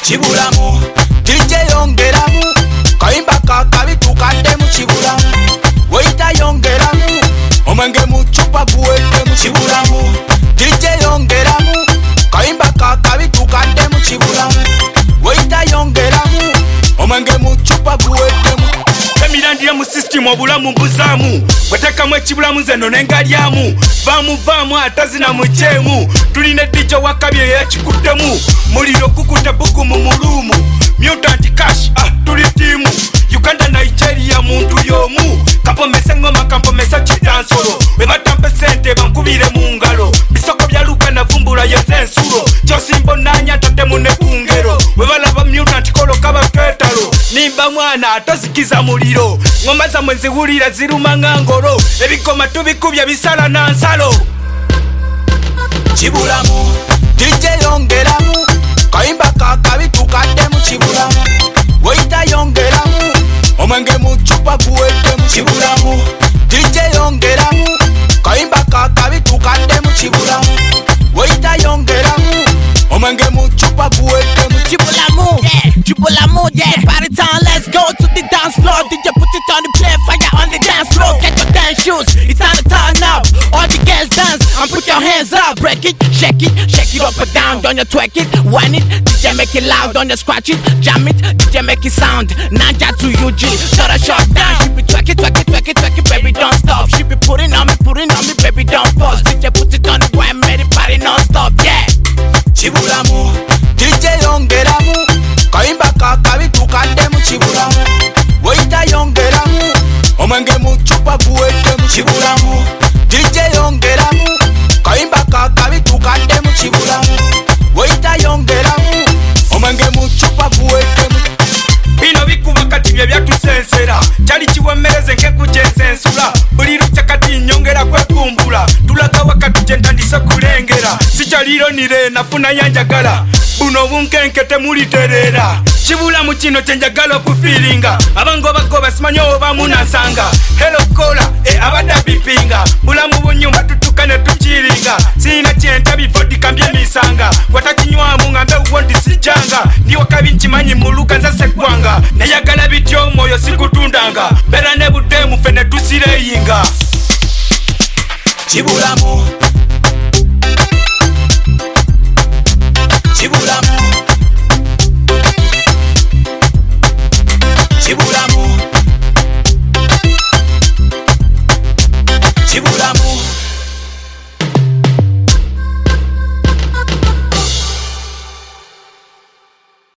Kibulamu DJ yongeramu kayimba kakabi tukadde mu kibulamu Waita yongeramu omwenge mu chupa guwedde mu kibulamu DJ yongeramu kayimba kakabi tukadde mu kibulamu Waita yongeramu omwenge mu chupa guwedde mu Emirandira mu system obulamu mbuzamu Wetekamu ekibulamu zeno nengalyamu Vamu atazina mujemu Tuline DJ wakabye yekikuddemu Muliro kukuta buku mu mulumu Mutant Cash, tuli timu Uganda Nigeria muntu yomu Kampomesa ngoma kampomesa chidansolo Webatampe sente bankubire mu ngalo Bisoko bya luka na vumbula yezensulo Chosimbo nanya tatemu ne kungero Webalaba mutant kolo kaba ketalo Nimba mwana atazikiza muliro Ngoma za mwenzi hulira ziruma ngangoro Ebikoma tubikubya bisala na nsalo Kibulamu DJ yongeramu kayimba kakabi tukadde mu kibulamu Waita yongeramu omwenge mu chupa guwedde mu kibulamu DJ yongeramu kayimba kakabi tukadde mu kibulamu Waita yongeramu omwenge mu chupa guwedde mu Kibulamu, yeah, Kibulamu, yeah. Party time, let's go to the dance floor. DJ put it on the play, fire on the dance floor. Get your dance shoes, it's time to turn up. All the girls dance and put your hands up. Break it up and down. Don't you twerk it, whine it. DJ make it loud, don't you scratch it, jam it. DJ make it sound, Naja to UG. Shut down. She be twerk it, baby don't stop. She be putting on me, baby don't pause. DJ put it on the grind, make it party non-stop, yeah. Kibulamu DJ yongeramu kayimba kakabi tukadde mu kibulamu Waita yongeramu omwenge mu chupa guwedde mu kibulamu DJ yongeramu kayimba kakabi tukadde mu kibulamu Waita yongeramu omwenge mu chupa guwedde mu Bino bikuba kati bye byatusensera Kyali kiwemereze nkekujensensula Buli lucha kati nyongera kwekumbula Tulaga wakati gyentandise kulengera Sikyalironire nafuna yanjagala Buno bunkenke temuliterera Kibulamu kino kyenjagala okufiiringa Abangobagoba simanyi oba munansanga Hello kola abadda bipinga Bulamu bunyumba tutuka ne tukiringa Sina kyenta bifo dikambye nisanga Watakinywamu ngambe uwondi sijanga Ndi wakabi nkimanyi muluka nza sekwanga Nayagala bityo omwoyo sikutundanga Bera ne budemu fene tusireyinga Kibulamu Kibulamu Kibulamu Kibulamu